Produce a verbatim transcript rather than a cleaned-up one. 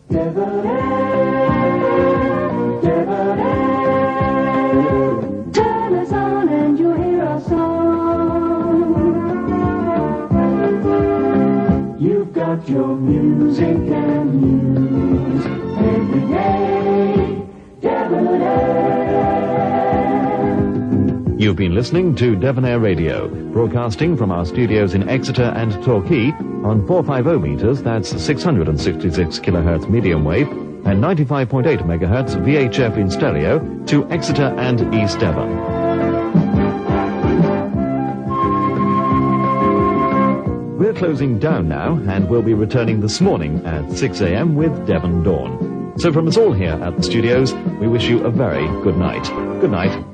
Devon Air, Devon Air. Turn us on and you'll hear our song. You've got your music and news every day. Devon Air. You've been listening to Devon Air Radio, broadcasting from our studios in Exeter and Torquay on four fifty meters, that's six hundred sixty-six kilohertz medium wave, and ninety-five point eight megahertz V H F in stereo to Exeter and East Devon. We're closing down now, and we'll be returning this morning at six a.m. with Devon Dawn. So from us all here at the studios, we wish you a very good night. Good night.